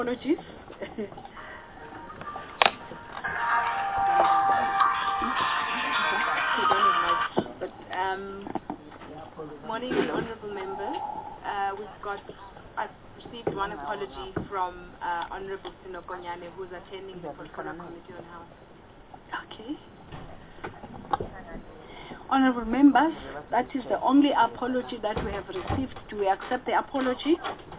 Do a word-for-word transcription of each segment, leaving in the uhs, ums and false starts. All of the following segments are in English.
Apologies. But, um, morning, honourable members. Uh, we've got, I've received one apology from uh, Honourable Sinokonyane, who's attending the Portfolio Committee on Health. Okay. Honourable members, that is the only apology that we have received. Do we accept the apology?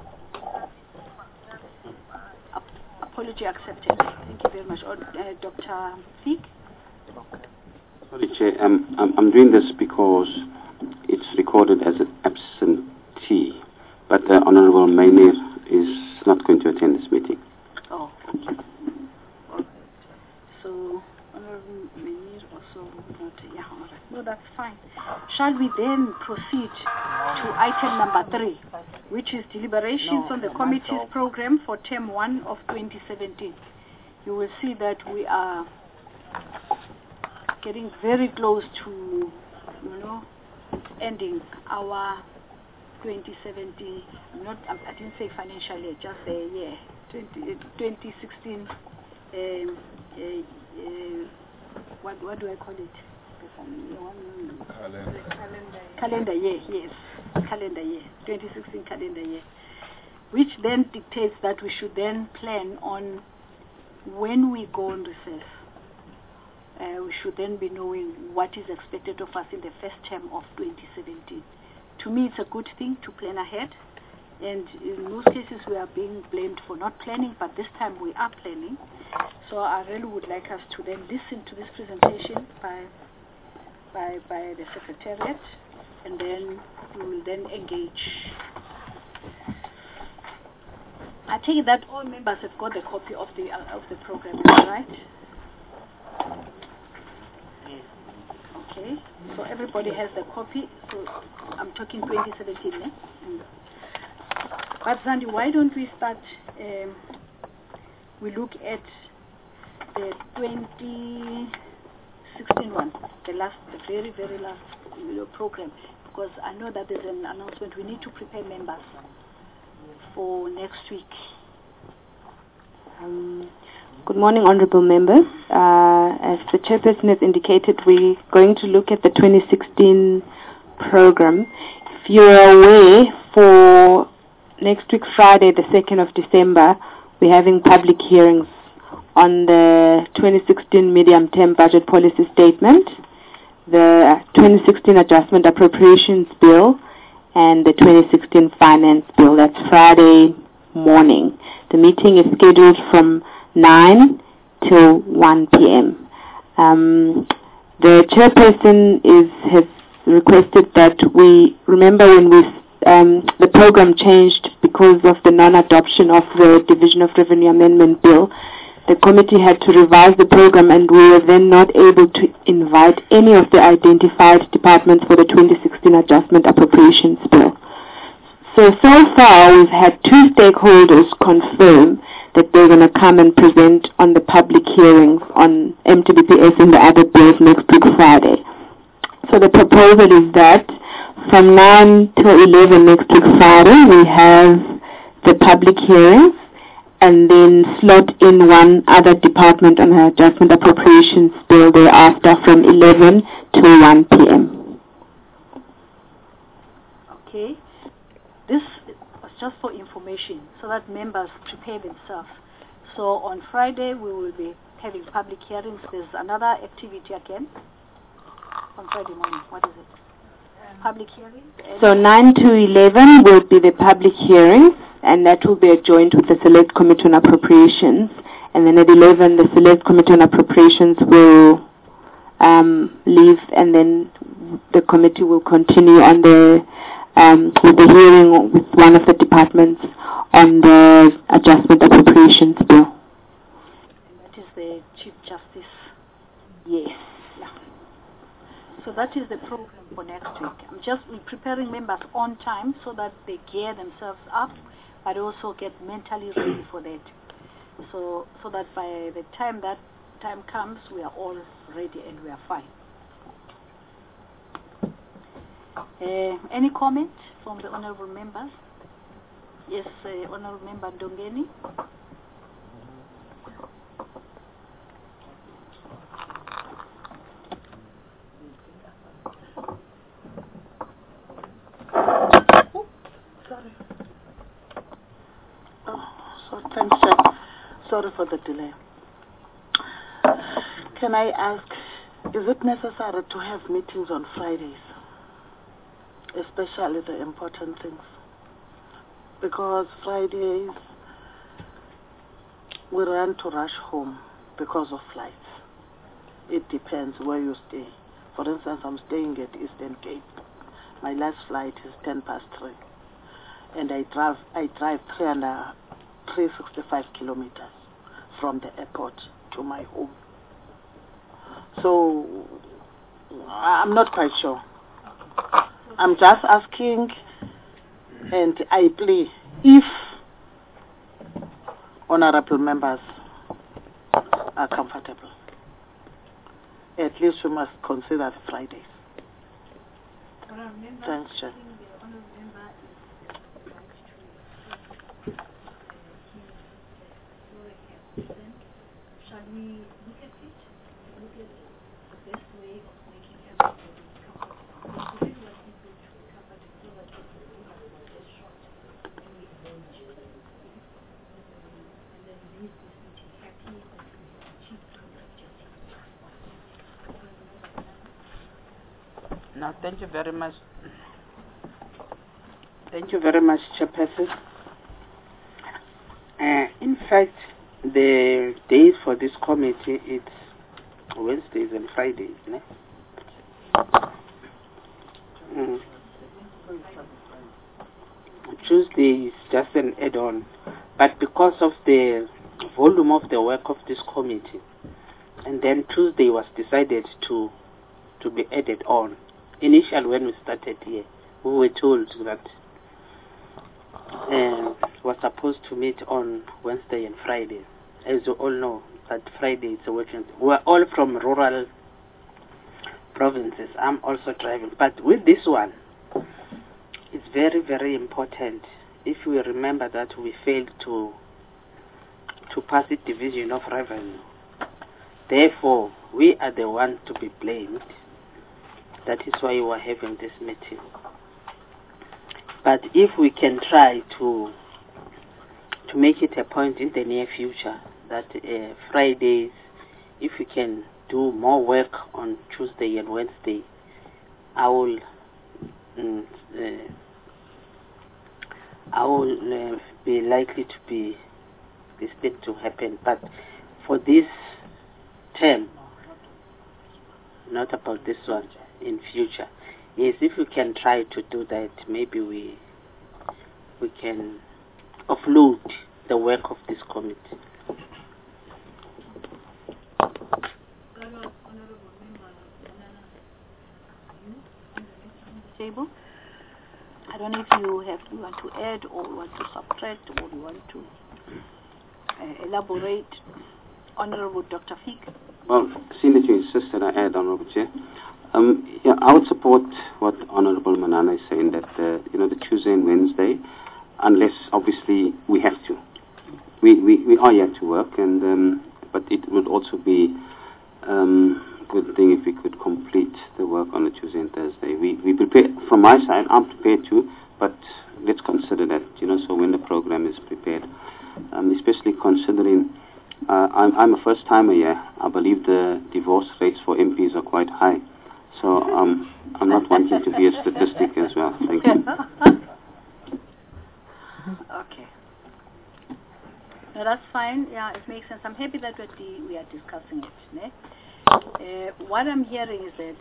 Ap apology accepted. Thank you very much. Uh, Doctor Fig? Sorry, Chair. Um, I'm, I'm doing this because it's recorded as an absentee, but uh, Honourable Mainir is not going to attend this meeting. Oh, okay. All right. So, Honourable Mainir also not. Yeah, all right. No, that's fine. Shall we then proceed to item number three, which is deliberations no, on the committee's program for term one of twenty seventeen. You will see that we are getting very close to, you know, ending our twenty seventeen, not, I didn't say financial year, just the year, twenty sixteen, um, uh, uh, what, what do I call it? Calendar. Calendar year, yes, calendar year, twenty sixteen calendar year, which then dictates that we should then plan on when we go on recess. Uh, we should then be knowing what is expected of us in the first term of twenty seventeen. To me, it's a good thing to plan ahead, and in most cases we are being blamed for not planning, but this time we are planning. So I really would like us to then listen to this presentation by by, by the Secretariat, and then we will then engage. I take it that all members have got a copy of the uh, of the program, right? Okay, so everybody has the copy. So I'm talking twenty seventeen, eh? Mm. But Zandi, why don't we start? Um, we look at the twenty sixteen one, the last, the very, very last you know, program, because I know that there's an announcement. We need to prepare members for next week. Um, good morning, honourable members. Uh, as the chairperson has indicated, we're going to look at the twenty sixteen program. If you're aware, for next week, Friday, the second of December, we're having public hearings on the twenty sixteen medium-term budget policy statement, the twenty sixteen adjustment appropriations bill, and the twenty sixteen finance bill. That's Friday morning. The meeting is scheduled from nine till one p m Um, the chairperson is has requested that we remember when we um, the program changed because of the non-adoption of the Division of Revenue Amendment Bill. The committee had to revise the program, and we were then not able to invite any of the identified departments for the twenty sixteen adjustment appropriations bill. So, so far we've had two stakeholders confirm that they're going to come and present on the public hearings on M T B P S and the other bills next week Friday. So the proposal is that from nine till eleven next week Friday we have the public hearings, and then slot in one other department on the adjustment appropriations bill thereafter from eleven to one p m Okay. This was just for information, so that members prepare themselves. So on Friday we will be having public hearings. There's another activity again on Friday morning. What is it? Public hearings? So nine to eleven will be the public hearings, and that will be adjoined with the Select Committee on Appropriations. And then at eleven, the Select Committee on Appropriations will um, leave, and then the committee will continue on the um, with the hearing with one of the departments on the Adjustment Appropriations Bill. And that is the Chief Justice. Yes. Yeah. So that is the program for next week. I'm just preparing members on time so that they gear themselves up, but also get mentally ready for that. So, so that by the time that time comes, we are all ready and we are fine. Uh, any comment from the honourable members? Yes, uh, Honourable Member Ndongeni. So, thanks, Chair. Sorry for the delay. Can I ask, is it necessary to have meetings on Fridays? Especially the important things. Because Fridays, we run to rush home because of flights. It depends where you stay. For instance, I'm staying at Eastern Cape. My last flight is ten past three. And I drive, I drive three hundred sixty-five kilometers from the airport to my home. So, I'm not quite sure. I'm just asking, and I plea, if honorable members are comfortable, at least we must consider Fridays. Thanks, Chair. Shall we look at it? Look at the best way of making everybody comfortable. Because we really want people to be comfortable so that we can do our best shot when we arrange. And then leave this meeting happy that we have achieved our objective. Now, thank you very much. Thank you very much, Chairperson. Uh, in fact, the days for this committee, it's Wednesdays and Fridays, né? Mm. Tuesday is just an add-on, but because of the volume of the work of this committee, and then Tuesday was decided to to be added on. Initially, when we started here, we were told that uh, was supposed to meet on Wednesday and Friday. As you all know, that Friday is a working. We're all from rural provinces. I'm also driving. But with this one, it's very, very important. If we remember that we failed to to pass the division of revenue, therefore, we are the ones to be blamed. That is why we are having this meeting. But if we can try to to make it a point in the near future that uh, Fridays, if we can do more work on Tuesday and Wednesday, I will mm, uh, I will uh, be likely to be this thing to happen. But for this term, not about this one, in future, yes, if we can try to do that, maybe we we can offload the work of this committee. Table. I don't know if you have you want to add or want to subtract or you want to uh, elaborate. Honorable Doctor Fick. Well, seeing that you insisted, I add, Honorable Chair. Um, yeah, I would support what Honorable Manana is saying, that uh, you know the Tuesday and Wednesday, unless obviously we have to. We we, we are here to work, and um, but it would also be um, a good thing if we could complete the work on the Tuesday and Thursday. We we prepare from my side. I'm prepared to, but let's consider that, you know, so when the program is prepared, um, especially considering. Uh, I'm, I'm a first-timer here. I believe the divorce rates for M Ps are quite high. So um, I'm not wanting to be a statistic as well. Thank you. Okay. No, that's fine. Yeah, it makes sense. I'm happy that we're we are discussing it. Ne? Uh, what I'm hearing is that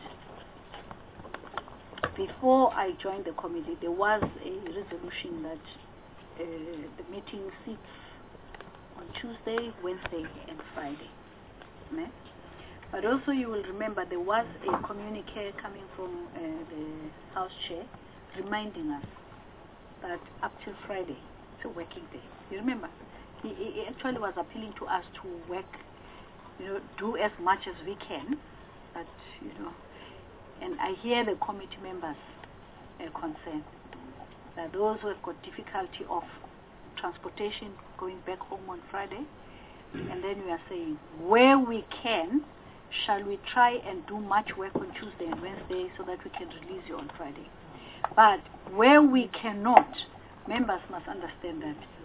before I joined the committee, there was a resolution that uh, the meeting sits on Tuesday, Wednesday, and Friday. Ne? But also you will remember there was a communique coming from uh, the House Chair reminding us that up till Friday, it's a working day. You remember? He, he actually was appealing to us to work, you know, do as much as we can, but, you know, and I hear the committee members' uh, concern that those who have got difficulty of transportation going back home on Friday, and then we are saying where we can, shall we try and do much work on Tuesday and Wednesday so that we can release you on Friday. But where we cannot, members must understand that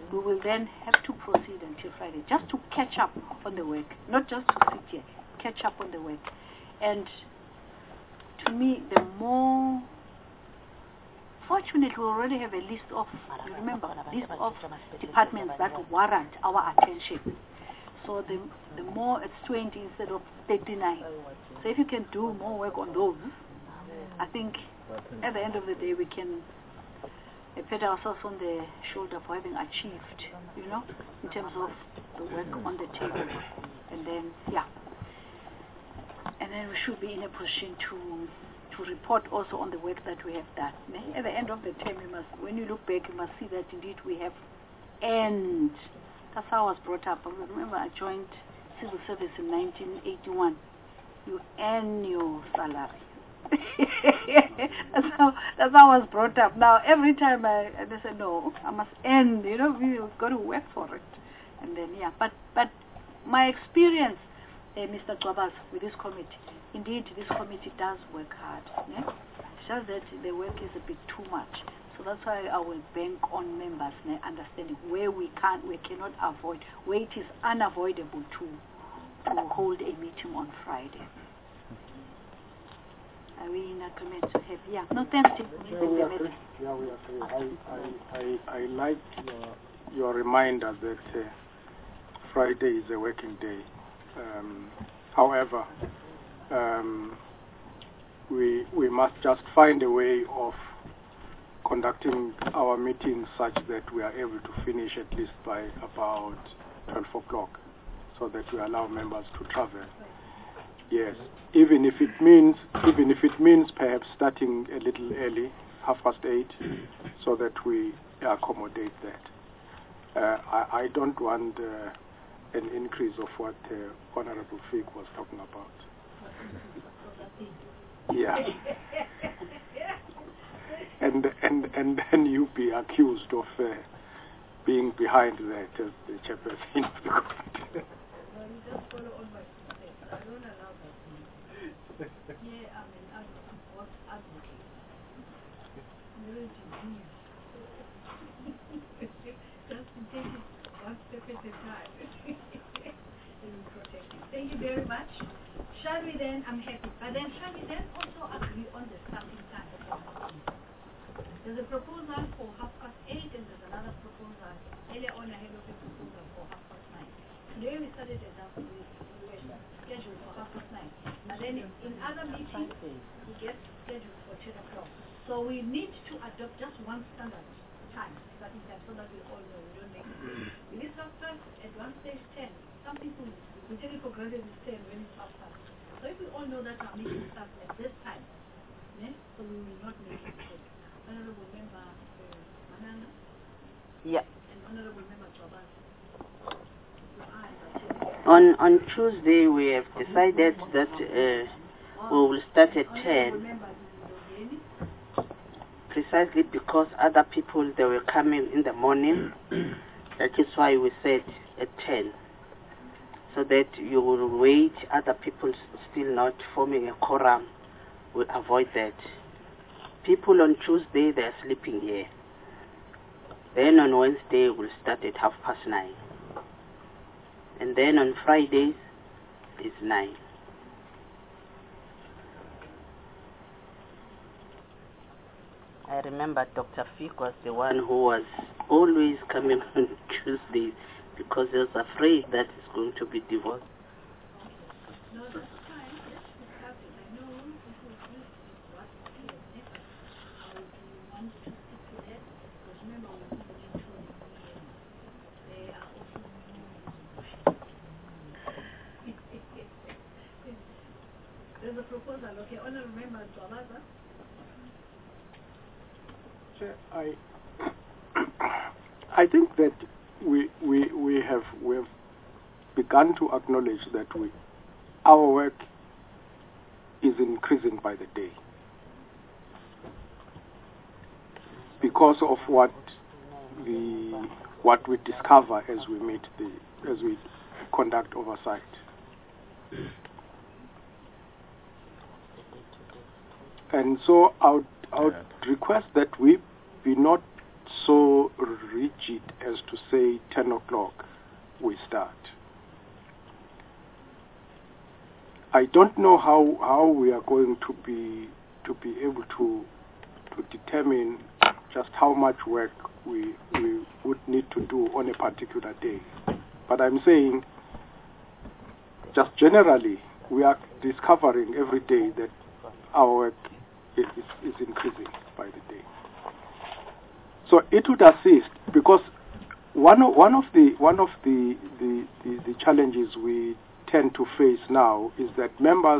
we will then have to proceed until Friday, just to catch up on the work, not just to sit here, catch up on the work. And to me, the more, fortunately, we already have a list of, you remember, list of departments that warrant our attention. So the, the more it's twenty instead of thirty-nine. So if you can do more work on those, I think at the end of the day we can uh, pat ourselves on the shoulder for having achieved, you know, in terms of the work on the table. And then, yeah. And then we should be in a position to to report also on the work that we have done. At the end of the term, you must, when you look back, you must see that indeed we have earned. That's how I was brought up. I remember I joined civil service in nineteen eighty-one. You earn your salary. that's how that's how I was brought up. Now every time I, I they say no, I must earn. You know, we've got to work for it. And then yeah, but but my experience, uh, Mister Gwabas, with this committee, indeed this committee does work hard. Yeah? It's just that the work is a bit too much. So that's why I will bank on members né, understanding where we can't, we cannot avoid, where it is unavoidable to to hold a meeting on Friday. Are we in agreement to have? Yeah. No, thanks, Tim. Yeah, we agree. Yeah, we agree. I, I, I, I like your, your reminder that uh, Friday is a working day. Um, however, um, we we must just find a way of conducting our meetings such that we are able to finish at least by about twelve o'clock, so that we allow members to travel. Yes, even if it means, even if it means perhaps starting a little early, half past eight, so that we accommodate that. Uh, I, I don't want uh, an increase of what uh, Honorable Fig was talking about. Yeah. And and and then you be accused of uh, being behind that as the chairperson of the committee. Thank you very much. Shall we then, I'm happy, but then shall we then also agree on the starting time? There's a proposal for half past eight and there's another proposal. Earlier on I had a proposal for half past nine. Today we started at half past eight. We were scheduled for half past nine. And then in other meetings we get scheduled for ten o'clock. So we need to adopt just one standard time, starting time, so that we all know we don't make it. It is half past, at one stage ten. Some people, we take it for granted it's ten when it's half past. So if we all know that our meeting starts at this time, yeah, so we will not make it. Honorable Member uh, Manana? Yeah. And Honorable Member Gwabas. On on Tuesday we have decided that uh, we will start at ten. Precisely because other people they were coming in the morning. That is why we said at ten. So that you will wait, other people still not forming a quorum, will avoid that. People on Tuesday, they are sleeping here. Then on Wednesday, we'll start at half past nine. And then on Fridays, it's nine. I remember Doctor Fick was the one who was always coming on Tuesdays, because he was afraid that it's going to be divorced. No, that's fine. Let's discuss it. I know people use what he has never. I want to stick to that, because remember we moved into the million. They are also there's a proposal. Okay, Honorable Member Gwabasa. I I think that we we we have we have begun to acknowledge that we our work is increasing by the day because of what the what we discover as we meet the as we conduct oversight. And so I would, I would request that we be not so rigid as to say ten o'clock we start. I don't know how, how we are going to be to be able to to determine just how much work we we would need to do on a particular day. But I'm saying, just generally, we are discovering every day that our work is, is, is increasing by the day. So it would assist, because one of, one of the one of the the, the the challenges we tend to face now is that members,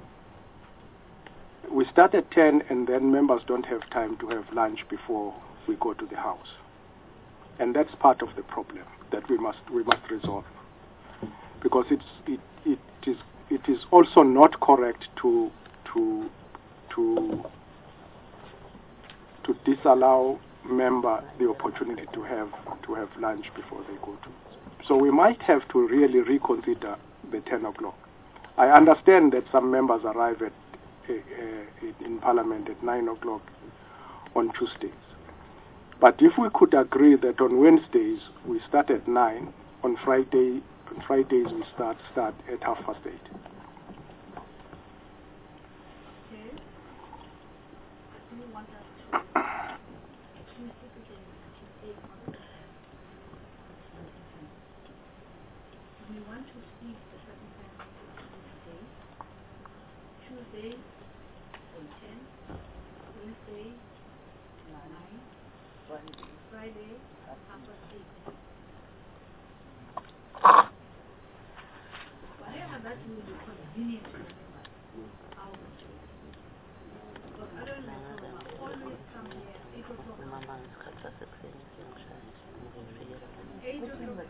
we start at ten and then members don't have time to have lunch before we go to the house. And that's part of the problem that we must we must resolve. Because it's it, it is it is also not correct to to to to disallow member the opportunity to have to have lunch before they go to. So we might have to really reconsider the ten o'clock. I understand that some members arrive at uh, uh, in Parliament at nine o'clock on Tuesdays. But if we could agree that on Wednesdays we start at nine, on Friday on Fridays we start start at half past eight. We want to speak the second time Tuesday, Tuesday on ten, Wednesday nine, Friday half past eight. Whatever that will be convenient for everybody, I will do it. But I don't like to always come here at eight o'clock. eight o'clock.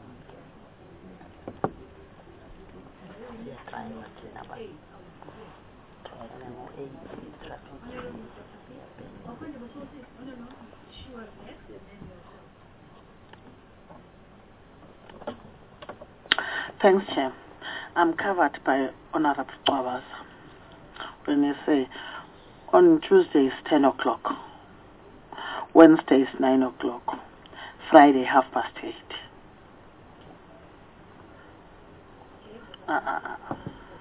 Thanks, Chair. I'm covered by Honorable Cwabasa. When you say on Tuesdays ten o'clock, Wednesdays nine o'clock, Friday half past eight. Uh, uh, uh.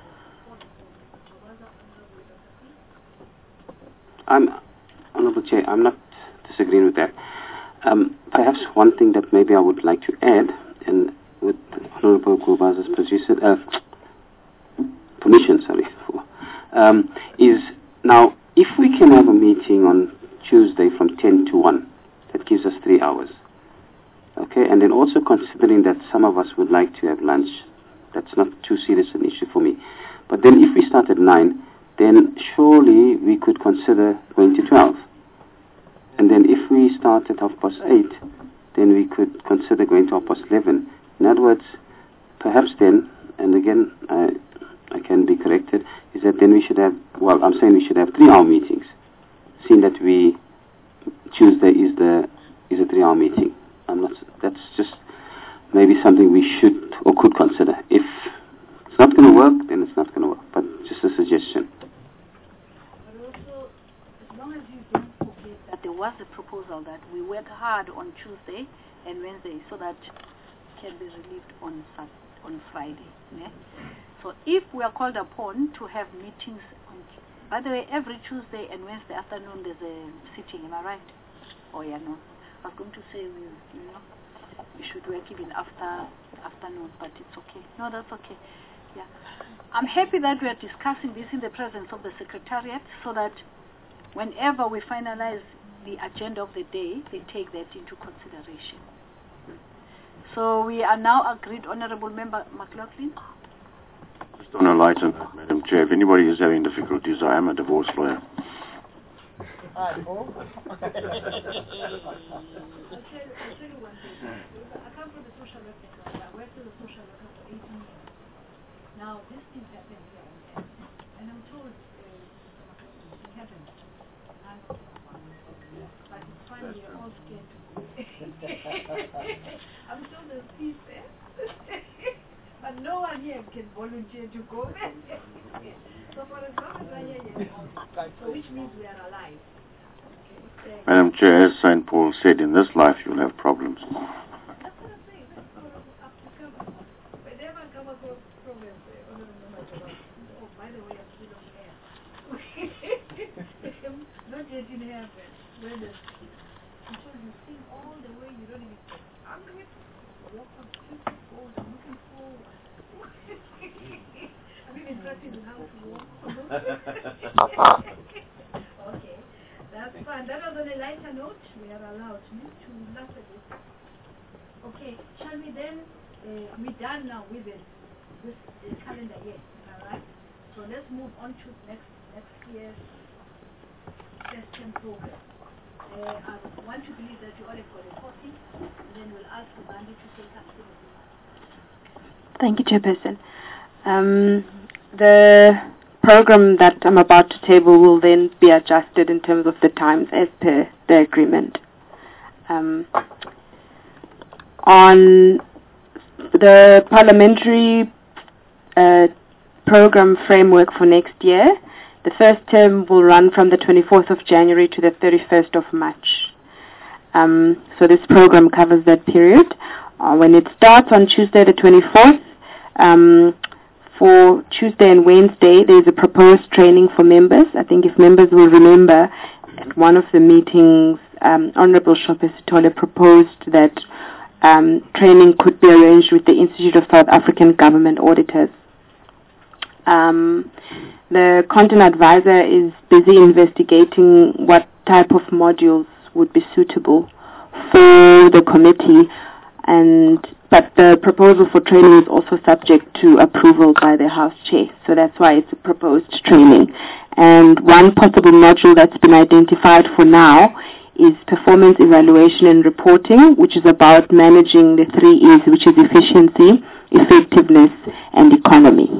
I'm, Honorable Chair, I'm not disagreeing with that. Um, perhaps one thing that maybe I would like to add, and with Honorable Cwabasa's position, uh, permission, sorry, for, um, is now if we can have a meeting on Tuesday from ten to one, that gives us three hours. Okay, and then also considering that some of us would like to have lunch, that's not too serious an issue for me. But then if we start at nine, then surely we could consider going to twelve. And then if we start at half past eight, then we could consider going to half past eleven. In other words, perhaps then, and again, I, I can be corrected, is that then we should have, well, I'm saying we should have three-hour meetings, seeing that we, Tuesday is the is a three-hour meeting. I'm not, that's just maybe something we should or could consider. If it's not going to work, then it's not going to work, but just a suggestion. But also, as long as you don't forget that there was a proposal that we work hard on Tuesday and Wednesday so that can be relieved on on Friday. Yeah? So if we are called upon to have meetings, on, by the way, every Tuesday and Wednesday afternoon there's a sitting, am I right? Oh yeah, no. I was going to say we, you know, we should work even after afternoon, but it's okay. No, that's okay. Yeah, I'm happy that we are discussing this in the presence of the Secretariat, so that whenever we finalize the agenda of the day, they take that into consideration. So we are now agreed, Honourable Member McLaughlin. Just on a lighter note, Madam Chair, if anybody is having difficulties, I am a divorce lawyer. I'll tell, I'll tell you one thing. I come from the social work background. I worked as a social worker for eighteen years. Now, this thing happened here on earth. And I'm told uh, it happened. But it's funny, you're all scared to go. I'm told there's peace there. But no one here can volunteer to go back. So for as long as we're here, yes. So which means we are alive. Okay. Madam Chair, as Saint Paul said, in this life you'll have problems. Okay, that's fine. That was on a lighter note. We are allowed to laugh at this. Okay, shall we then, uh, we're done now with it, this uh, calendar year, alright? So let's move on to next next year's first term program. Uh, I want to believe that you all have got a copy, and then we'll ask Bandi to take up the Thank you, Chairperson. Um, the program that I'm about to table will then be adjusted in terms of the times as per the agreement. Um, on the parliamentary uh, program framework for next year, the first term will run from the twenty-fourth of January to the thirty-first of March. Um, so this program covers that period. Uh, when it starts on Tuesday the twenty-fourth, um, for Tuesday and Wednesday, there is a proposed training for members. I think if members will remember, at one of the meetings, um, Honorable Shophe Sithole proposed that um, training could be arranged with the Institute of South African Government Auditors. Um, the content advisor is busy investigating what type of modules would be suitable for the committee, and but the proposal for training is also subject to approval by the House Chair, so that's why it's a proposed training. And one possible module that's been identified for now is performance evaluation and reporting, which is about managing the three E's, which is efficiency, effectiveness, and economy.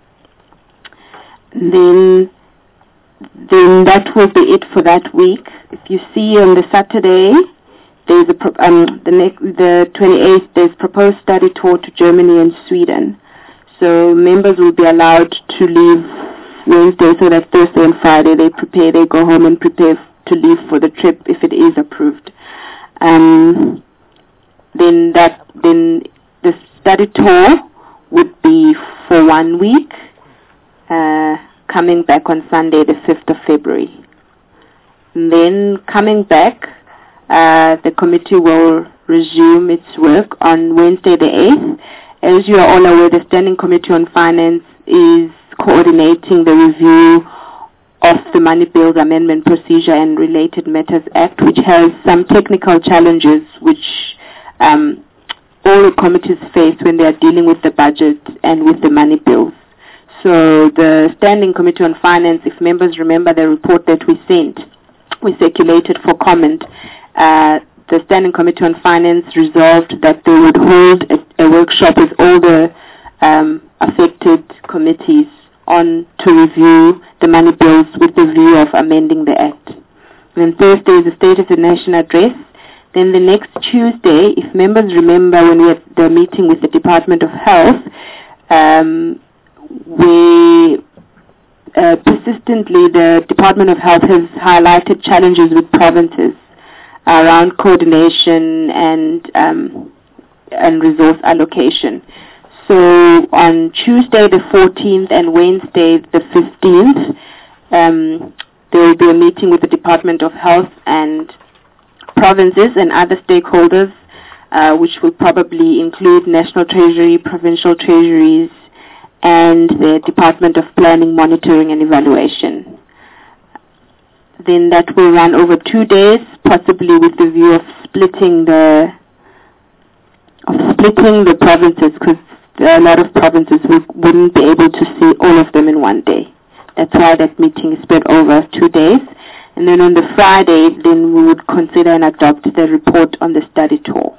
Then, then that will be it for that week. If you see on the Saturday, there's a pro- um, the next, the twenty-eighth, there's proposed study tour to Germany and Sweden. So members will be allowed to leave Wednesday, so that Thursday and Friday they prepare, they go home and prepare to leave for the trip if it is approved. Um, then that, then the study tour would be for one week. Uh, coming back on Sunday the fifth of February. And then coming back, uh, the committee will resume its work on Wednesday the eighth. As you are all aware, the Standing Committee on Finance is coordinating the review of the Money Bills Amendment Procedure and Related Matters Act, which has some technical challenges which um, all the committees face when they are dealing with the budget and with the money bills. So the Standing Committee on Finance, if members remember the report that we sent, we circulated for comment, uh, the Standing Committee on Finance resolved that they would hold a, a workshop with all the um, affected committees on to review the money bills with the view of amending the Act. Then Thursday is the State of the Nation address. Then the next Tuesday, if members remember when we had the meeting with the Department of Health, um, we uh, persistently, the Department of Health has highlighted challenges with provinces around coordination and um, and resource allocation. So on Tuesday the fourteenth and Wednesday the fifteenth, um, there will be a meeting with the Department of Health and provinces and other stakeholders, uh, which will probably include National Treasury, provincial treasuries, and the Department of Planning, Monitoring and Evaluation. Then that will run over two days, possibly with the view of splitting the of splitting the provinces, because there are a lot of provinces we wouldn't be able to see all of them in one day. That's why that meeting is spread over two days. And then on the Friday, then we would consider and adopt the report on the study tour.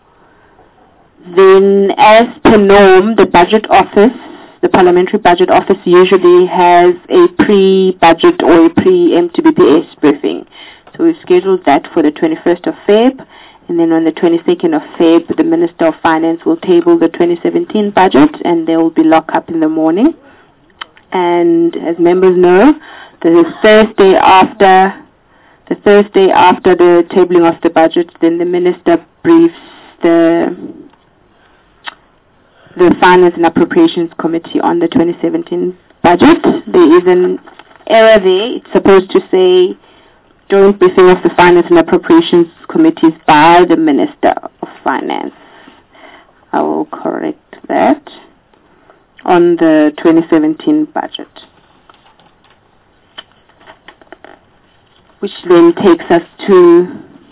Then, as per norm, the Budget Office, the Parliamentary Budget Office usually has a pre-budget or a pre-M T B P S briefing. So we've scheduled that for the twenty-first of February, and then on the twenty-second of February, the Minister of Finance will table the twenty seventeen budget, and there will be lock-up in the morning. And as members know, the Thursday after the Thursday after the tabling of the budget, then the minister briefs the the Finance and Appropriations Committee on the twenty seventeen budget. There is an error there. It's supposed to say joint briefing of the Finance and Appropriations Committees by the Minister of Finance. I will correct that on the twenty seventeen budget. Which then takes us to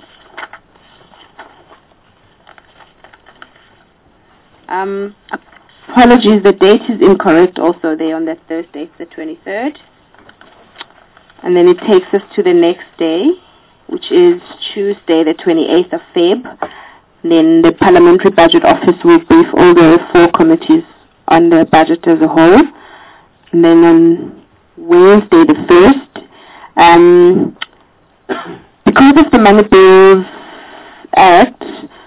um, apologies, the date is incorrect also there on that Thursday, it's the twenty-third. And then it takes us to the next day, which is Tuesday, the twenty-eighth of February. Then the Parliamentary Budget Office will brief all the four committees on the budget as a whole. And then on Wednesday, the first, um, because of the Money Bills Act,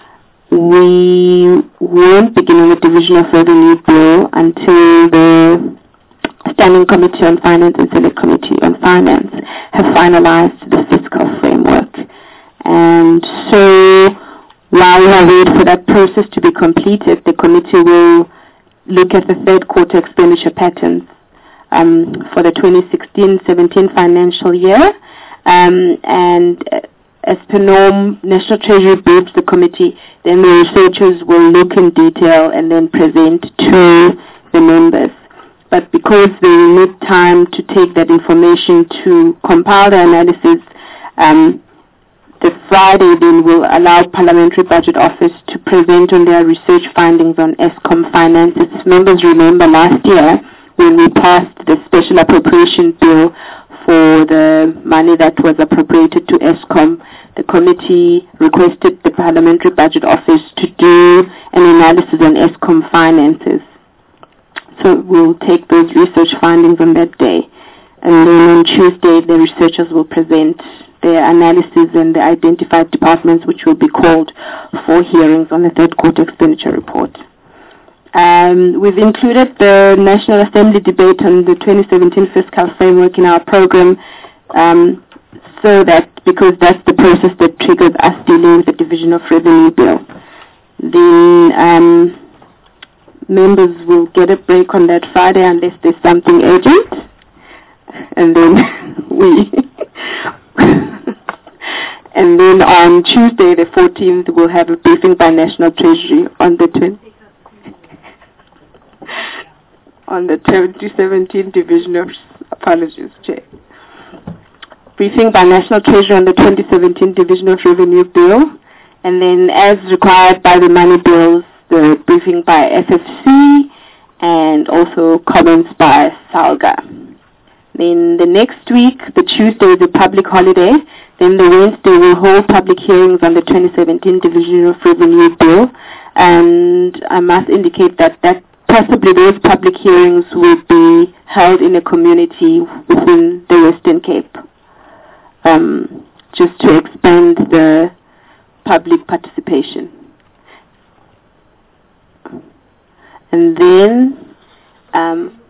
we won't begin on the Division of Revenue Bill until the Standing Committee on Finance and Select Committee on Finance have finalized the fiscal framework. And so, while we wait for that process to be completed, the committee will look at the third quarter expenditure patterns um, for the twenty sixteen seventeen financial year. Um, and uh, as per norm, National Treasury briefs the committee, then the researchers will look in detail and then present to the members. But because they need time to take that information to compile the analysis, um, the Friday then will allow Parliamentary Budget Office to present on their research findings on Eskom finances. Members remember last year when we passed the Special Appropriation Bill for the money that was appropriated to Eskom, the committee requested the Parliamentary Budget Office to do an analysis on Eskom finances. So we'll take those research findings on that day. And then on Tuesday, the researchers will present their analysis and the identified departments which will be called for hearings on the third quarter expenditure report. Um, we've included the National Assembly debate on the twenty seventeen fiscal framework in our program, um, so that because that's the process that triggers us dealing with the Division of Revenue Bill. Then um, members will get a break on that Friday unless there's something urgent, and then we. And then on Tuesday, the fourteenth, we'll have a briefing by National Treasury on the twentieth. on the twenty seventeen Division of Apologies, Chair. Briefing by National Treasury on the twenty seventeen Division of Revenue Bill, and then as required by the money bills, the briefing by F F C, and also comments by SALGA. Then the next week, the Tuesday is a public holiday. Then the Wednesday will hold public hearings on the twenty seventeen Division of Revenue Bill, and I must indicate that that possibly those public hearings will be held in a community within the Western Cape, um, just to expand the public participation. And then, um,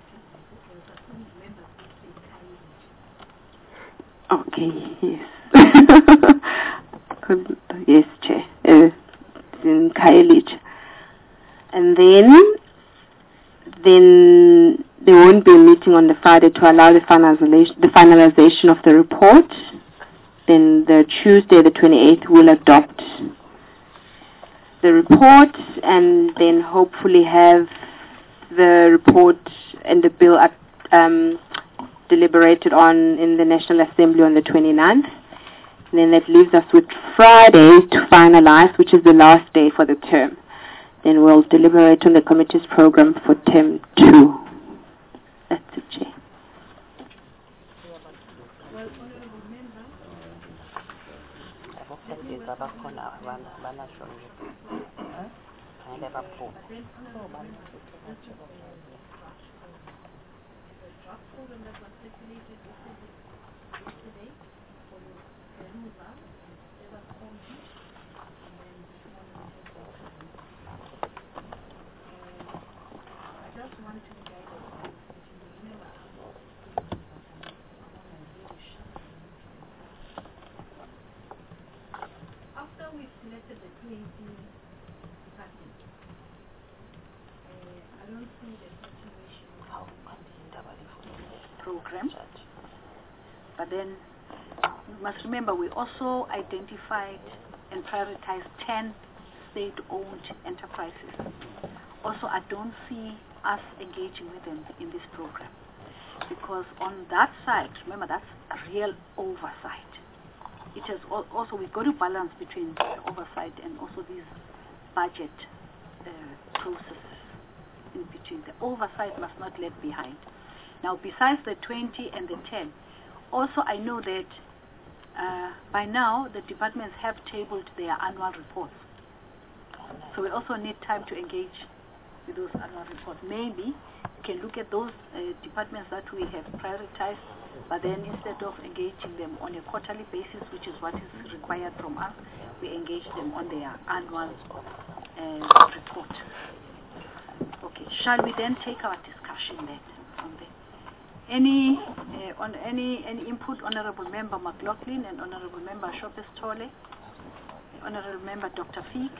okay, yes. Yes, Chair. Uh, in Khayelitsha. And then, then there won't be a meeting on the Friday to allow the finalization, the finalization of the report. Then the Tuesday, the twenty-eighth, we'll adopt the report and then hopefully have the report and the bill at, um, deliberated on in the National Assembly on the twenty-ninth. And then that leaves us with Friday to finalize, which is the last day for the term. Then we'll deliberate on the committee's program for term two. That's it, Chair. program. But then you must remember we also identified and prioritized ten state-owned enterprises. Also, I don't see us engaging with them in this program because on that side, remember, that's a real oversight. It has al also, we've got to balance between the oversight and also these budget uh, processes in between. The oversight must not lag behind. Now, besides the twenty and the ten, also I know that uh, by now the departments have tabled their annual reports. So we also need time to engage with those annual reports. Maybe we can look at those uh, departments that we have prioritized, but then instead of engaging them on a quarterly basis, which is what is required from us, we engage them on their annual uh, report. Okay, shall we then take our discussion then from there? Any uh, on any any input, Honorable Member McLaughlin and Honorable Member Shopes Tole, Honorable Member Doctor Feek.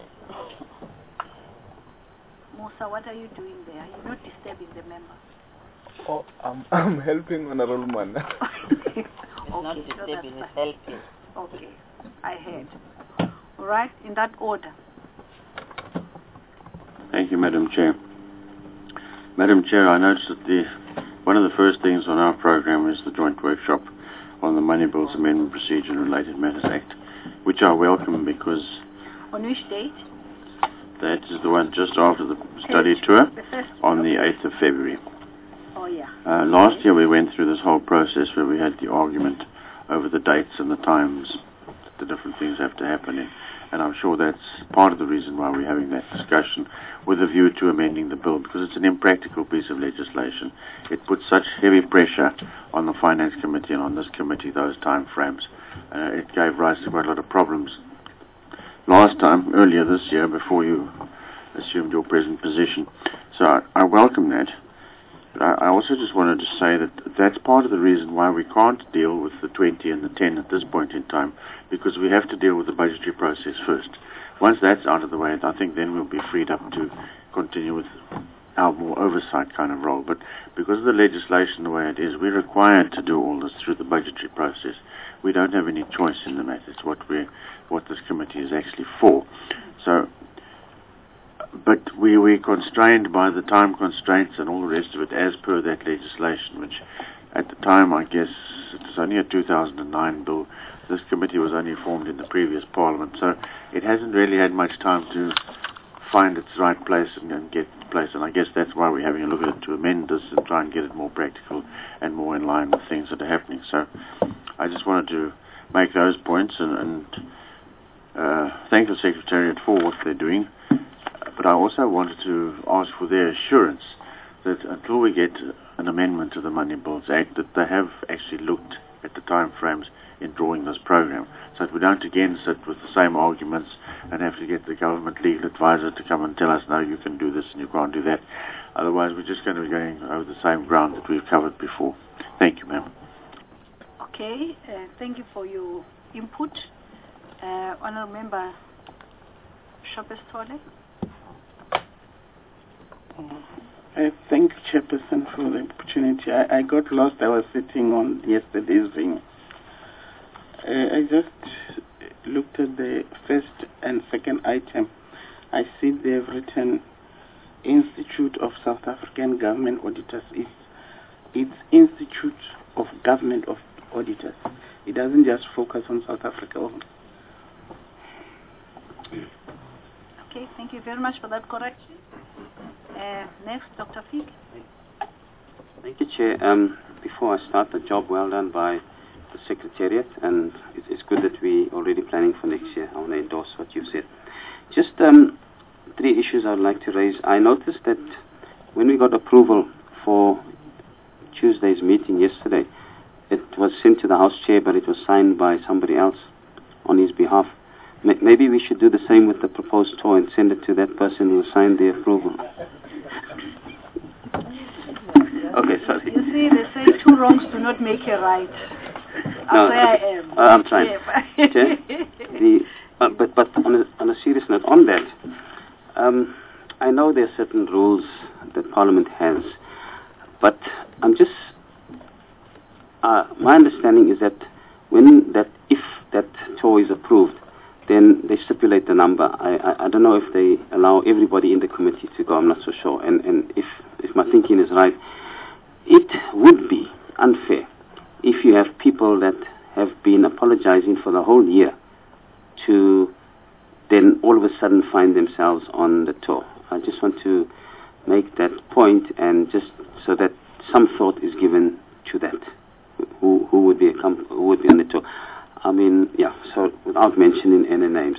Musa, what are you doing there? You're not disturbing the member. Oh, I'm, I'm helping Honorable Man. Okay, Not so disturbing, that's it's fine. helping. Okay, I heard. All right, in that order. Thank you, Madam Chair. Madam Chair, I noticed that the one of the first things on our program is the joint workshop on the Money Bills Amendment Procedure and Related Matters Act, which I welcome because On which date? that is the one just after the study tour The first. on the eighth of February. Oh yeah. Uh, last year we went through this whole process where we had the argument over the dates and the times that the different things have to happen in. And I'm sure that's part of the reason why we're having that discussion with a view to amending the bill, because it's an impractical piece of legislation. It puts such heavy pressure on the Finance Committee and on this committee, those time frames. Uh, it gave rise to quite a lot of problems last time, earlier this year, before you assumed your present position. So I, I welcome that. But I, I also just wanted to say that that's part of the reason why we can't deal with the twenty and the ten at this point in time, because we have to deal with the budgetary process first. Once that's out of the way, I think then we'll be freed up to continue with our more oversight kind of role. But because of the legislation the way it is, we're required to do all this through the budgetary process. We don't have any choice in the matter. It's what we, what this committee is actually for. So, but we we're constrained by the time constraints and all the rest of it as per that legislation, which at the time, I guess, it was only a two thousand nine bill. This committee was only formed in the previous parliament, so it hasn't really had much time to find its right place and, and get its place. And I guess that's why we're having a look at it, to amend this and try and get it more practical and more in line with things that are happening. So I just wanted to make those points and, and uh, thank the Secretariat for what they're doing. But I also wanted to ask for their assurance that until we get an amendment to the Money Bills Act, that they have actually looked at the time frames in drawing this program, so that we don't again sit with the same arguments and have to get the government legal advisor to come and tell us, no, you can do this and you can't do that. Otherwise, we're just going to be going over the same ground that we've covered before. Thank you, ma'am. Okay, uh, thank you for your input. Uh, Honourable Member Shopes Tole. Uh, thank you, Chairperson, for the opportunity. I, I got lost. I was sitting on yesterday's thing. Uh, I just looked at the first and second item. I see they've written Institute of South African Government Auditors. It's, it's Institute of Government of Auditors. It doesn't just focus on South Africa only. Okay, thank you very much for that correction. Uh, next, Doctor Feek. Thank you, Chair. Um, before I start, the job well done by the Secretariat, and it, it's good that we're already planning for next year. I want to endorse what you said. Just um, three issues I would like to raise. I noticed that when we got approval for Tuesday's meeting yesterday, it was sent to the House Chair, but it was signed by somebody else on his behalf. Maybe we should do the same with the proposed tour and send it to that person who signed the approval. Okay, sorry. You see, they say two wrongs do not make a right. No, That's where okay. I am. Uh, I'm trying. Okay. the, uh, but but on a, on a serious note, on that, um, I know there are certain rules that Parliament has, but I'm just, uh, my understanding is that when that, if that tour is approved, then they stipulate the number. I, I, I don't know if they allow everybody in the committee to go, I'm not so sure. And, and if, if my thinking is right, it would be unfair if you have people that have been apologizing for the whole year to then all of a sudden find themselves on the tour. I just want to make that point, and just so that some thought is given to that. Who, who would be who would be on the tour? I mean, yeah. So without mentioning any names.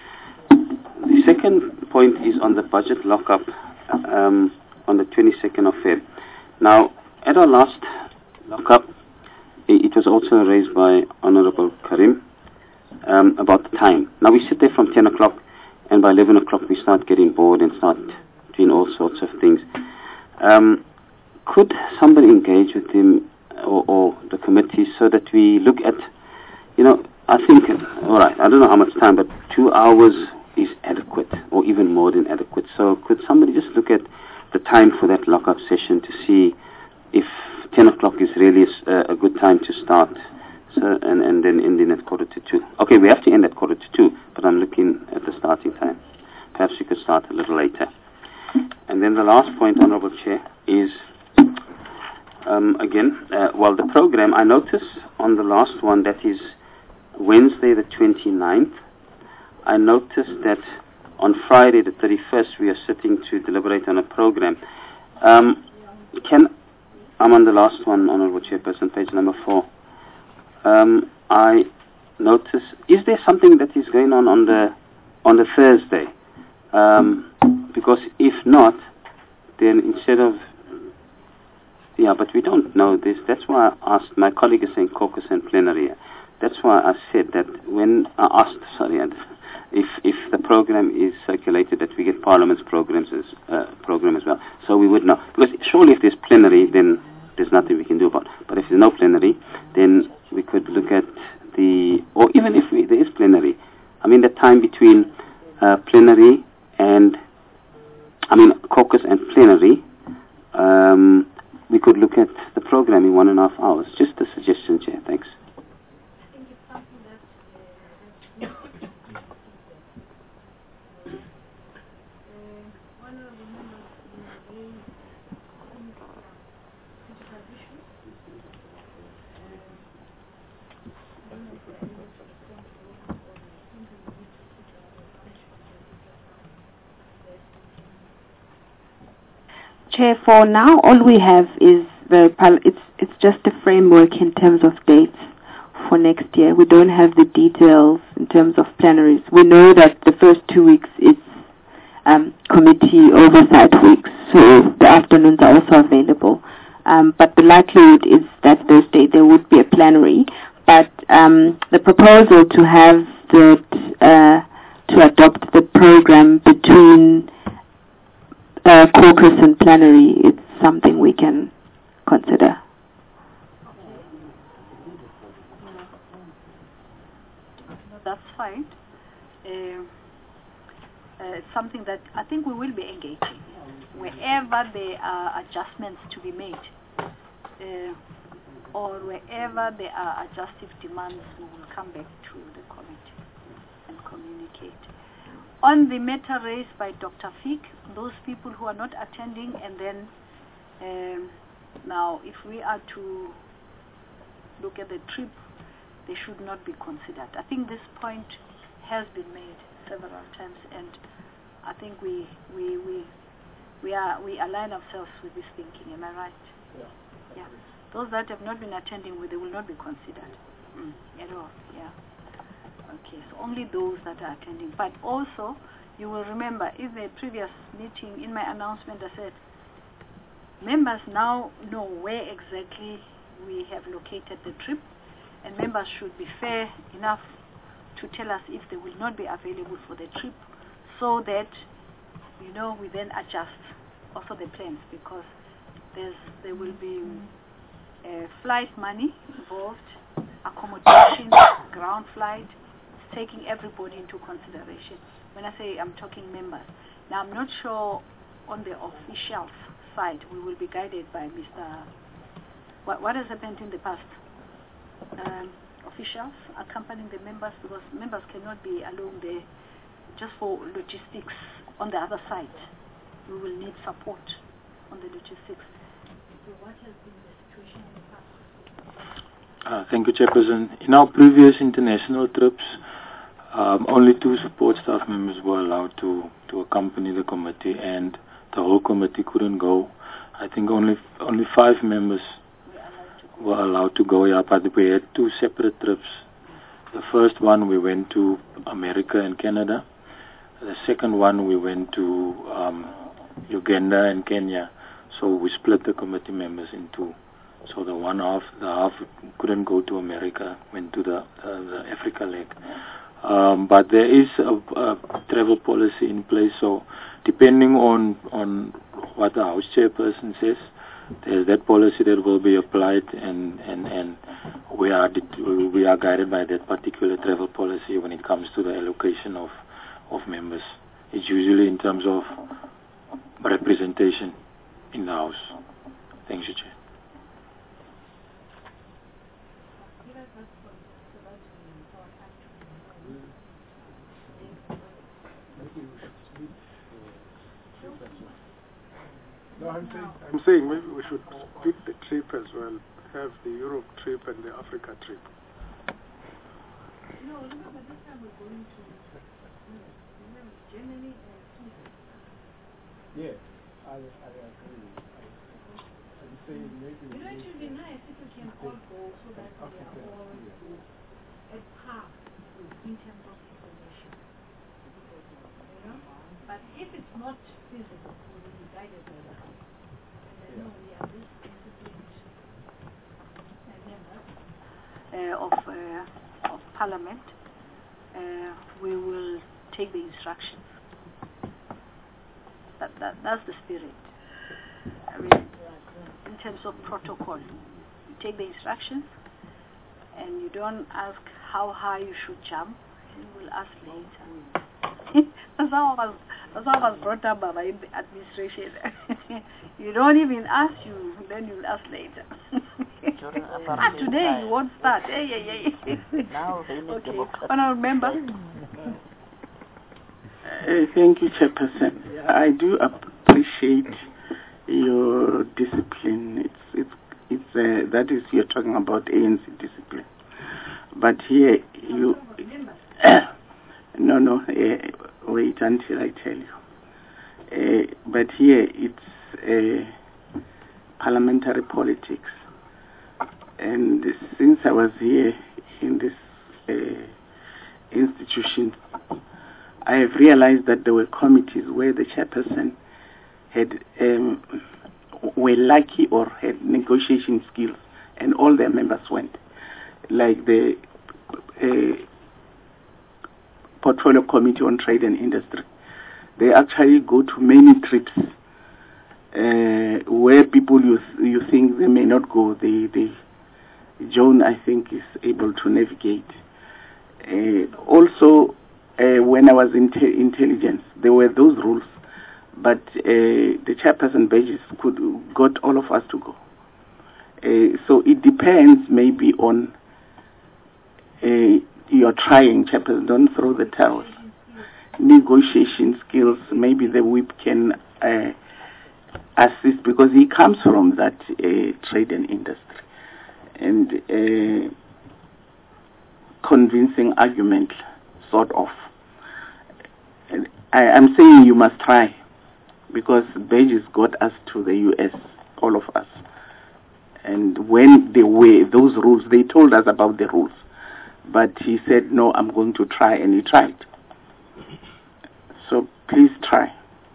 The second point is on the budget lockup um, on the twenty-second of February. Now, at our last lockup, it was also raised by Honorable Karim um, about the time. Now we sit there from ten o'clock, and by eleven o'clock we start getting bored and start doing all sorts of things. Um, could somebody engage with him or, or the committee so that we look at, you know, I think, all right, I don't know how much time, but two hours is adequate, or even more than adequate. So could somebody just look at the time for that lockup session to see if ten o'clock is really a, a good time to start, so, and, and then ending at quarter to two. Okay, we have to end at quarter to two, but I'm looking at the starting time. Perhaps we could start a little later. And then the last point, Honourable Chair, is, um, again, uh, well, the program, I notice on the last one, that is Wednesday the twenty-ninth, I noticed that on Friday the thirty-first we are sitting to deliberate on a program. Um, can, I'm on the last one, Honourable Chairperson, page number four. Um, I notice, is there something that is going on on the, on the Thursday? Um, because if not, then instead of, yeah, but we don't know this. That's why I asked, my colleague is saying caucus and plenary. That's why I said that when I asked, sorry, if if the program is circulated, that we get Parliament's programs as, uh, program as well, so we would know. Because surely if there's plenary, then there's nothing we can do about it. But if there's no plenary, then we could look at the, or even if we, there is plenary, I mean the time between uh, plenary and, I mean caucus and plenary, um, we could look at the program in one and a half hours. Just a suggestion, Chair. Thanks. Chair, for now, all we have is the it's it's just a framework in terms of dates for next year. We don't have the details in terms of plenaries. We know that the first two weeks it's um, committee oversight weeks, so the afternoons are also available. Um, but the likelihood is that Thursday there would be a plenary. But um, the proposal to have the uh, to adopt the program between Uh, caucus and plenary, it's something we can consider. That's fine. Uh, uh, it's something that I think we will be engaging wherever there are adjustments to be made, uh, or wherever there are adjustive demands, we will come back to the committee and communicate. On the matter raised by Doctor Fick, those people who are not attending, and then um, now if we are to look at the trip, they should not be considered. I think this point has been made several times, and I think we we we we are we align ourselves with this thinking. Am I right? Yeah. Yeah. Those that have not been attending, they will not be considered mm, at all. Yeah. Okay, so only those that are attending. But also, you will remember, in the previous meeting, in my announcement, I said, members now know where exactly we have located the trip, and members should be fair enough to tell us if they will not be available for the trip, so that, you know, we then adjust also the plans, because there's there will be uh, flight money involved, accommodation, ground flight, taking everybody into consideration. When I say I'm talking members, now I'm not sure on the official side we will be guided by Mister What, what has happened in the past? Um, officials accompanying the members, because members cannot be alone there just for logistics on the other side. We will need support on the logistics. So what has been the situation in the past? Uh, thank you, Chairperson. In our previous international trips, um, only two support staff members were allowed to, to accompany the committee, and the whole committee couldn't go. I think only only five members were allowed to go, yeah, but we had two separate trips. The first one we went to America and Canada. The second one we went to um, Uganda and Kenya. So we split the committee members in two. So the one half, the half couldn't go to America, went to the, the, the Africa leg. Um, but there is a, a travel policy in place, so depending on, on what the House Chairperson says, there's that policy that will be applied, and, and, and we are we are guided by that particular travel policy when it comes to the allocation of, of members. It's usually in terms of representation in the House. Thank you, Chair. No, I'm saying, I'm saying maybe we should split the trip as well, have the Europe trip and the Africa trip. No, remember this time we're going to Germany and Sweden. Yes, I, I agree. I, I'm saying maybe... You know, it would be nice if we can all go so that we are all at par in terms of information. You know? But if it's not feasible, we will be guided by the House. And I know we are this disciplined members uh, of, uh, of Parliament. Uh, we will take the instructions. That, that, that's the spirit. I mean, in terms of protocol, you take the instructions and you don't ask how high you should jump, you will ask later. That's how I was, that's how I was brought up by in the administration. You don't even ask you, then you'll ask later. Ah, today you won't start. Hey, hey, hey. Now, okay. Honourable Member. Uh, thank you, Chairperson. I do appreciate your discipline. It's it's it's uh, that is, you're talking about A N C discipline. But here you no no uh, wait until I tell you. Uh, but here it's uh, parliamentary politics, and since I was here in this uh, institution, I have realized that there were committees where the chairperson had um, were lucky or had negotiation skills, and all their members went. Like the uh, Portfolio Committee on Trade and Industry, they actually go to many trips uh, where people you you think they may not go. They they Joan, I think, is able to navigate. Uh, also. Uh, when I was in te intelligence, there were those rules, but uh, the chairperson Burgess could got all of us to go. Uh, so it depends maybe on uh, your trying, chairperson. Don't throw the towel. Negotiation skills, maybe the whip can uh, assist because he comes from that uh, trade and industry, and uh, convincing argument, sort of. I, I'm saying you must try, because Burgess got us to the U S, all of us. And when they were those rules, they told us about the rules. But he said, no, I'm going to try, and he tried. So please try.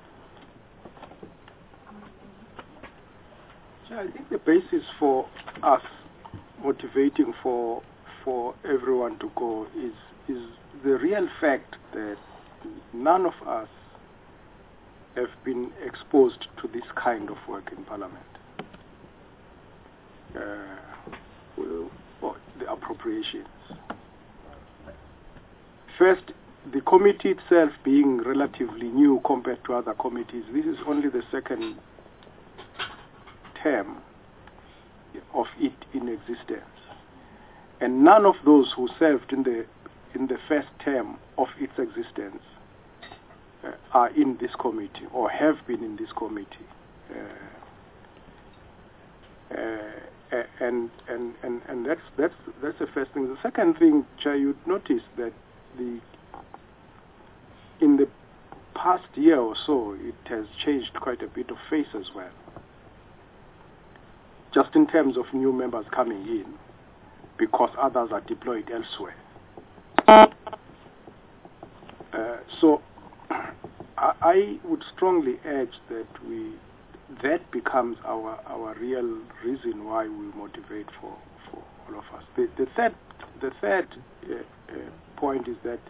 So I think the basis for us motivating for for everyone to go is is the real fact that none of us have been exposed to this kind of work in Parliament. Uh, well, the appropriations. first, the committee itself being relatively new compared to other committees, this is only the second term of it in existence. And none of those who served in the in the first term of its existence uh, are in this committee or have been in this committee. Uh, uh, and, and, and, and that's, that's, that's the first thing. The second thing, Chair, you'd notice that the in the past year or so, it has changed quite a bit of face as well. Just in terms of new members coming in, because others are deployed elsewhere. Uh, so I, I would strongly urge that we that becomes our our real reason why we motivate for, for all of us. The, the third the third uh, uh, point is that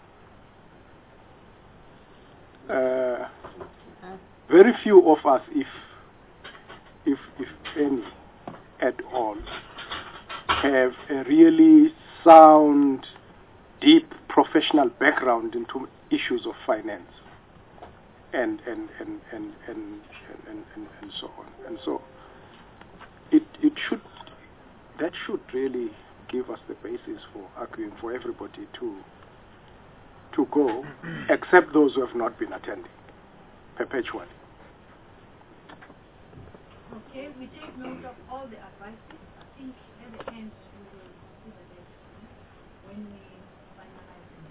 uh, very few of us, if if if any at all, have a really sound, deep professional background into issues of finance and and and and and and, and, and so on. And so it it should that should really give us the basis for arguing for everybody to to go, except those who have not been attending perpetually. Okay, we take note of all the advices. I think at the end we will do the next when we finalize the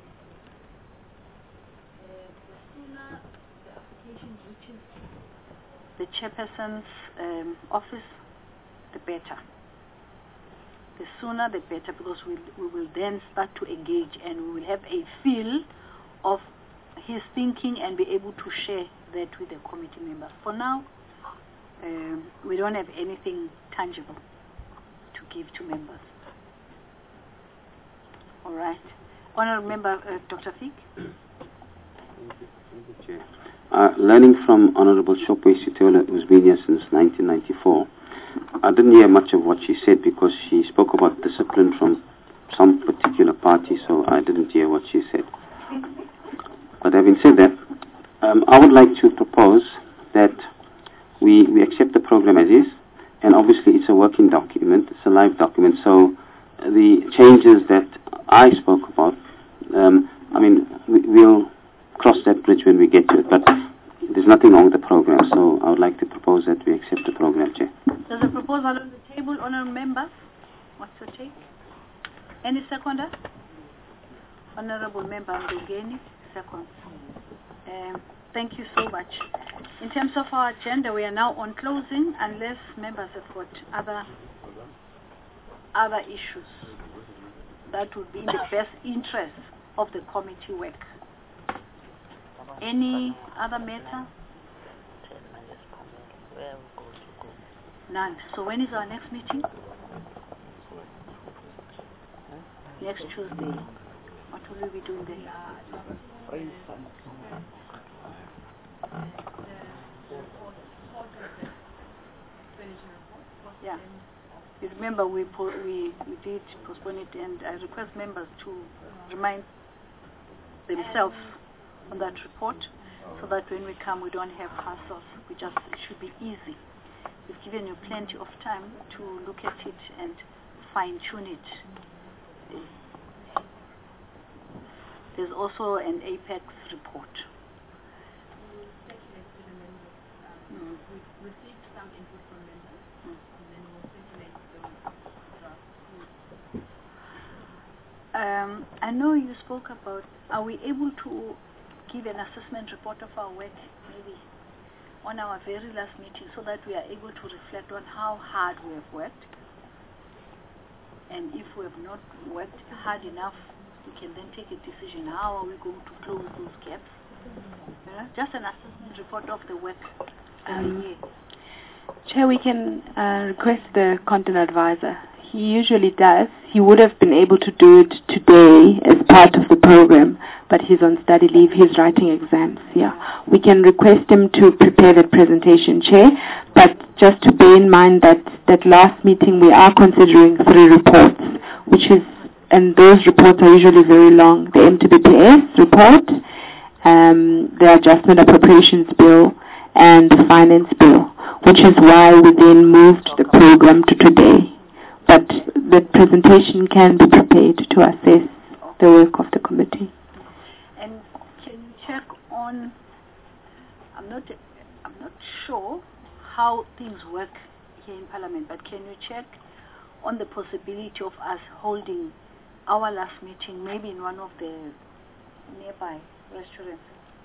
uh, the sooner the application reaches the chairperson's um, office, the better. The sooner the better, because we we will then start to engage and we will have a feel of his thinking and be able to share that with the committee members. For now, um, we don't have anything tangible to give to members. All right. Honourable Member uh, Doctor Fick. Thank you, Chair. Uh, learning from Honourable Shopwe Sitola, who's been here since nineteen ninety-four, I didn't hear much of what she said because she spoke about discipline from some particular party, so I didn't hear what she said. But having said that, um, I would like to propose that we, we accept the program as is, and obviously it's a working document, it's a live document, so the changes that I spoke about, um, I mean, we, we'll cross that bridge when we get to it, but there's nothing wrong with the program, so I would like to propose that we accept the program, Chair. There's a proposal on the table, honourable members. What's your take? Any seconder? Honourable Member Ndungeni, second. Um, thank you so much. In terms of our agenda, we are now on closing, unless members have got other other issues that would be in the best interest of the committee work. Any other matter? None. So when is our next meeting? Next Tuesday. What will we be doing then? Yeah. You remember we, po we we did postpone it, and I request members to remind themselves on that report, so that when we come we don't have hassles. We just, it should be easy. We've given you plenty of time to look at it and fine-tune it. There's also an APEX report. Mm. We've received some input from members, mm. and then we'll circulate them. Um, I know you spoke about, are we able to give an assessment report of our work, maybe on our very last meeting, so that we are able to reflect on how hard we have worked, and if we have not worked hard enough, we can then take a decision. How are we going to close those gaps? Yeah? Just an assessment report of the work. Um, Chair, we can uh, request the content advisor. He usually does. He would have been able to do it today as part of the program, but he's on study leave. He's writing exams. Yeah, we can request him to prepare that presentation, Chair. But just to bear in mind that that last meeting we are considering three reports, which is and those reports are usually very long. The M T B P S report, um, the Adjustment Appropriations Bill, and the Finance Bill, which is why we then moved the program to today. But the presentation can be prepared to assess the work of the committee. And can you check on, I'm not, I'm not sure how things work here in Parliament, but can you check on the possibility of us holding our last meeting maybe in one of the nearby restaurants?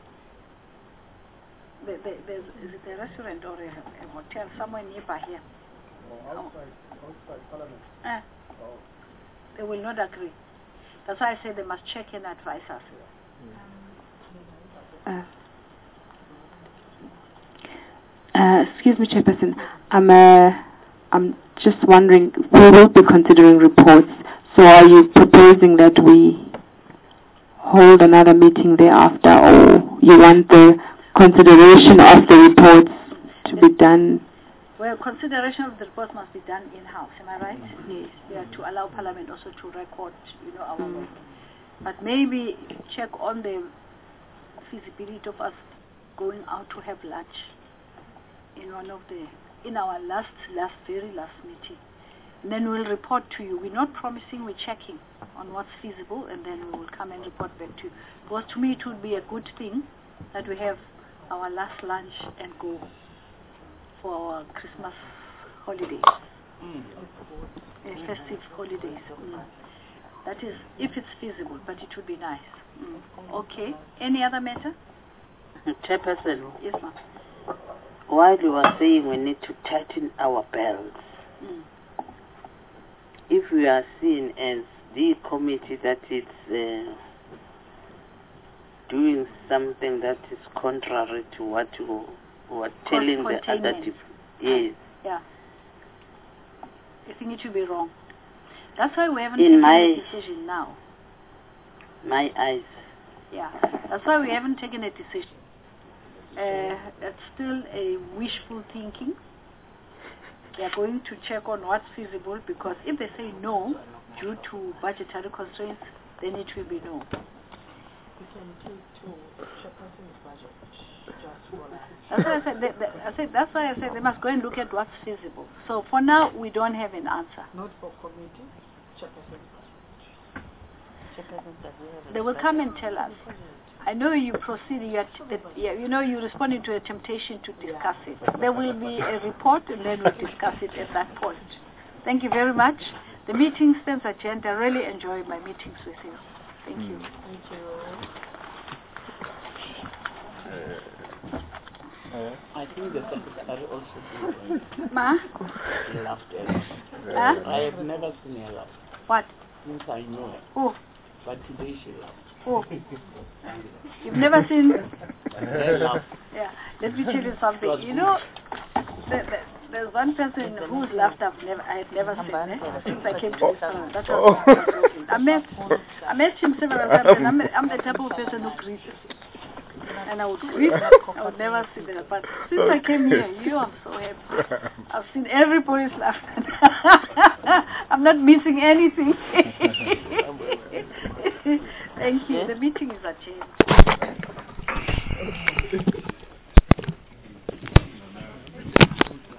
The, the, there's, is it a restaurant or a, a hotel somewhere nearby here? Oh, outside, outside Parliament. Uh, Oh. They will not agree. That's why I say they must check and advise us. Uh, uh, excuse me, Chairperson. I'm, uh, I'm just wondering, we will be considering reports, so are you proposing that we hold another meeting thereafter, or you want the consideration of the reports to be done? Well, consideration of the reports must be done in-house, am I right? Yes. Yeah, to allow Parliament also to record, you know, our Mm. work. But maybe check on the feasibility of us going out to have lunch in one of the, in our last, last, very last meeting. And then we'll report to you. We're not promising, we're checking on what's feasible, and then we will come and report back to you. Because to me it would be a good thing that we have our last lunch and go for our Christmas holidays, mm. uh, festive holidays. Mm. That is, if it's feasible, but it would be nice. Mm. Okay. Any other matter? Chairperson. Yes, ma'am. While you were saying we need to tighten our belts, mm. if we are seen as the committee that is uh, doing something that is contrary to what you were telling the other people, yes. Yeah. I think it should be wrong. That's why we haven't In taken my, a decision now. My eyes. Yeah. That's why we haven't taken a decision. Uh, it's still a wishful thinking. They are going to check on what's feasible, because if they say no due to budgetary constraints, then it will be no. That's why I said. They, they, I said. That's why I said they must go and look at what's feasible. So for now, we don't have an answer. Not for committee. They will come and tell us. I know you proceed. You, are t you know you responded to a temptation to discuss it. There will be a report, and then we'll discuss it at that point. Thank you very much. The meeting stands adjourned. I really enjoy my meetings with you. Thank you. Thank you. Uh, I think the secretary also did. Ma? She laughed a lot. Huh? I have never seen her laugh. What? Since I know her. Oh. But today she laughed. Oh. You've never seen her laugh. Yeah. Let me tell you something. You know, the, the, there's one person whose laughter I've never, I have never seen eh? since I came to this town. That's oh. I met, I met him several times, and I'm, I'm the type of person who grieves. And I would grieve, I would never see that. But since I came here, you, I'm so happy. I've seen everybody's laughter. I'm not missing anything. Thank you. The meeting is adjourned.